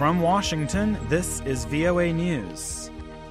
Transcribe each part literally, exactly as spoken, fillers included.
From Washington, this is V O A News.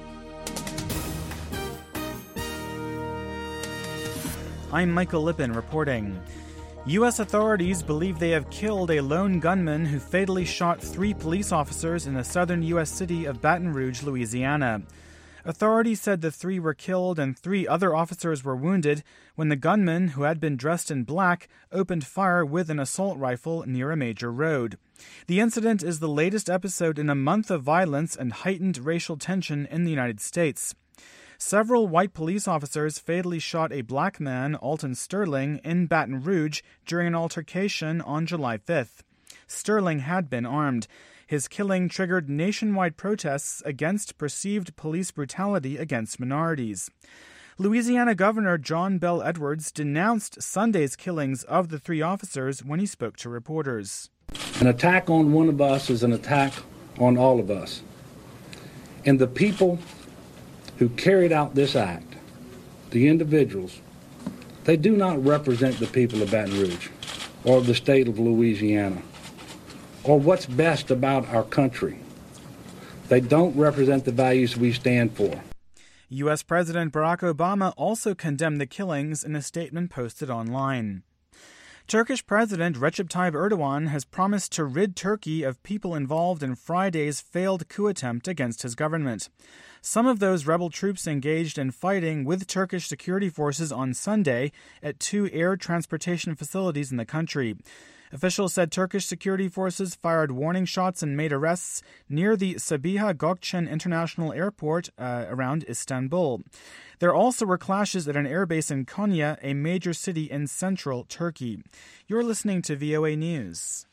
I'm Michael Lippin reporting. U S authorities believe they have killed a lone gunman who fatally shot three police officers in the southern U S city of Baton Rouge, Louisiana. Authorities said the three were killed and three other officers were wounded when the gunman, who had been dressed in black, opened fire with an assault rifle near a major road. The incident is the latest episode in a month of violence and heightened racial tension in the United States. Several white police officers fatally shot a black man, Alton Sterling, in Baton Rouge during an altercation on July fifth. Sterling had been armed. His killing triggered nationwide protests against perceived police brutality against minorities. Louisiana Governor John Bel Edwards denounced Sunday's killings of the three officers when he spoke to reporters. An attack on one of us is an attack on all of us. And the people who carried out this act, the individuals, they do not represent the people of Baton Rouge or the state of Louisiana or what's best about our country. They don't represent the values we stand for. U S President Barack Obama also condemned the killings in a statement posted online. Turkish President Recep Tayyip Erdogan has promised to rid Turkey of people involved in Friday's failed coup attempt against his government. Some of those rebel troops engaged in fighting with Turkish security forces on Sunday at two air transportation facilities in the country. Officials said Turkish security forces fired warning shots and made arrests near the Sabiha Gökçen International Airport uh, around Istanbul. There also were clashes at an airbase in Konya, a major city in central Turkey. You're listening to V O A News.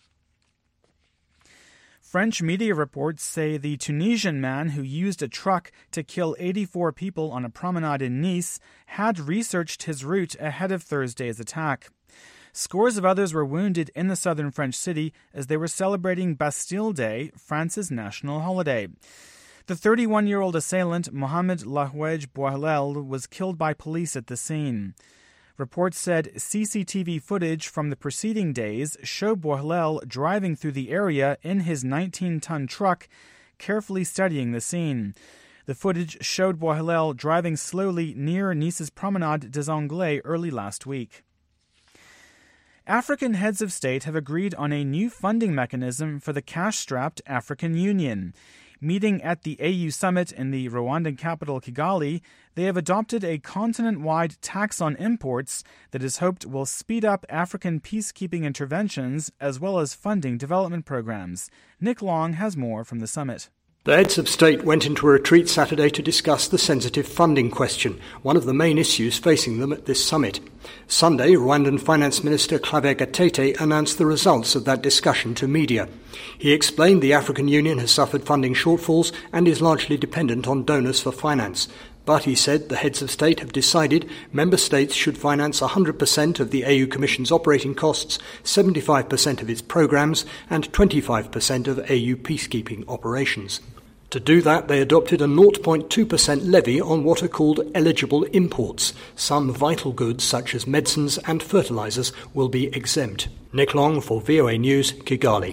French media reports say the Tunisian man who used a truck to kill eighty-four people on a promenade in Nice had researched his route ahead of Thursday's attack. Scores of others were wounded in the southern French city as they were celebrating Bastille Day, France's national holiday. The thirty-one-year-old assailant, Mohamed Lahouej Bouhlel, was killed by police at the scene. Reports said C C T V footage from the preceding days showed Bouhlel driving through the area in his nineteen-ton truck, carefully studying the scene. The footage showed Bouhlel driving slowly near Nice's Promenade des Anglais early last week. African heads of state have agreed on a new funding mechanism for the cash-strapped African Union. Meeting at the A U summit in the Rwandan capital Kigali, they have adopted a continent-wide tax on imports that is hoped will speed up African peacekeeping interventions as well as funding development programs. Nick Long has more from the summit. The heads of state went into a retreat Saturday to discuss the sensitive funding question, one of the main issues facing them at this summit. Sunday, Rwandan Finance Minister Claver Gatete announced the results of that discussion to media. He explained the African Union has suffered funding shortfalls and is largely dependent on donors for finance. But, he said, the heads of state have decided member states should finance one hundred percent of the A U Commission's operating costs, seventy-five percent of its programmes and twenty-five percent of A U peacekeeping operations. To do that, they adopted a zero point two percent levy on what are called eligible imports. Some vital goods, such as medicines and fertilisers, will be exempt. Nick Long for V O A News, Kigali.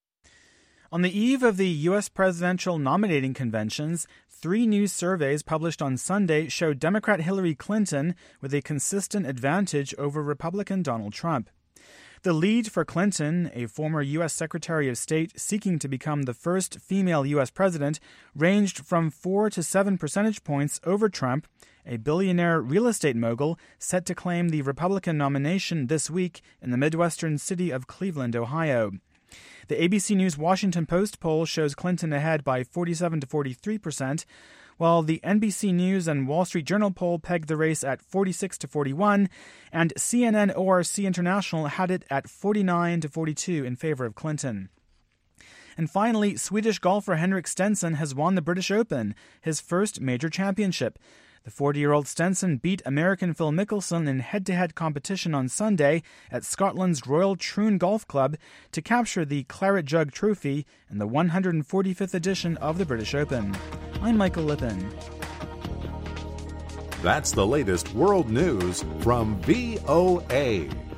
On the eve of the U S presidential nominating conventions, three new surveys published on Sunday show Democrat Hillary Clinton with a consistent advantage over Republican Donald Trump. The lead for Clinton, a former U S Secretary of State seeking to become the first female U S president, ranged from four to seven percentage points over Trump, a billionaire real estate mogul set to claim the Republican nomination this week in the Midwestern city of Cleveland, Ohio. The A B C News Washington Post poll shows Clinton ahead by forty-seven to forty-three percent, while the N B C News and Wall Street Journal poll pegged the race at forty-six to forty-one, and C N N O R C International had it at forty-nine to forty-two in favor of Clinton. And finally, Swedish golfer Henrik Stenson has won the British Open, his first major championship. The forty-year-old Stenson beat American Phil Mickelson in head-to-head competition on Sunday at Scotland's Royal Troon Golf Club to capture the Claret Jug Trophy in the one hundred forty-fifth edition of the British Open. I'm Michael Lippin. That's the latest world news from V O A.